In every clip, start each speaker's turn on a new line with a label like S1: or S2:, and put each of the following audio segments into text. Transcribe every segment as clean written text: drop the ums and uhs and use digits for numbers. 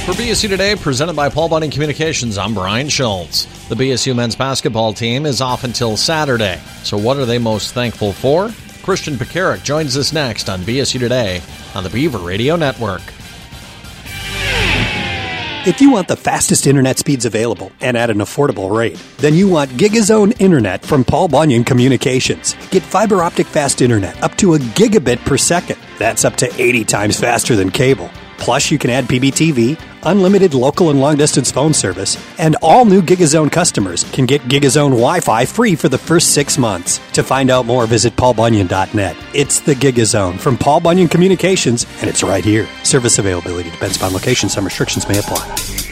S1: For BSU Today, presented by Paul Bunyan Communications, I'm Brian Schultz. The BSU men's basketball team is off until Saturday. So what are they most thankful for? Christian Pekarek joins us next on BSU Today on the Beaver Radio Network.
S2: If you want the fastest internet speeds available and at an affordable rate, then you want GigaZone Internet from Paul Bunyan Communications. Get fiber optic fast internet up to a gigabit per second. That's up to 80 times faster than cable. Plus, you can add PBTV, unlimited local and long-distance phone service, and all new GigaZone customers can get GigaZone Wi-Fi free for the first 6 months. To find out more, visit paulbunyan.net. It's the GigaZone from Paul Bunyan Communications, and it's right here. Service availability depends upon location. Some restrictions may apply.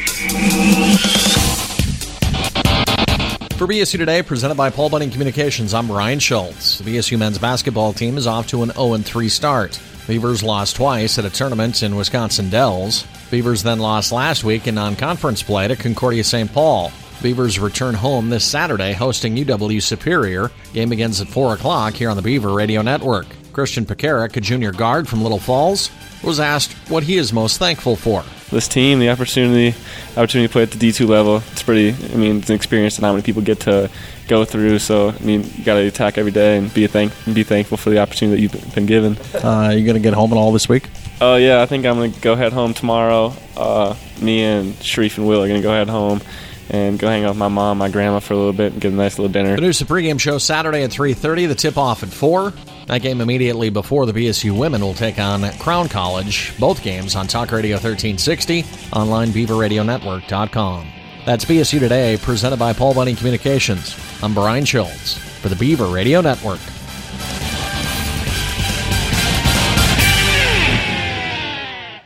S1: For BSU Today, presented by Paul Bunyan Communications, I'm Ryan Schultz. The BSU men's basketball team is off to an 0-3 start. Beavers lost twice at a tournament in Wisconsin Dells. Beavers then lost last week in non-conference play to Concordia St. Paul. Beavers return home this Saturday, hosting UW Superior. Game begins at 4 o'clock here on the Beaver Radio Network. Christian Pekarek, a junior guard from Little Falls, was asked what he is most thankful for.
S3: This team, the opportunity to play at the D2 level, it's it's an experience that not many people get to go through. So, you got to attack every day and be thankful for the opportunity that you've been given.
S1: Are you going to get home at all this week?
S3: Oh, yeah, I think I'm going to head home tomorrow. Me and Sharif and Will are going to head home and go hang out with my mom, my grandma for a little bit and get a nice little dinner.
S1: The Noosa pregame show Saturday at 3:30, the tip-off at 4. That game immediately before the BSU women will take on Crown College. Both games on Talk Radio 1360, online BeaverRadioNetwork.com. That's BSU Today, presented by Paul Bunyan Communications. I'm Brian Schultz for the Beaver Radio Network.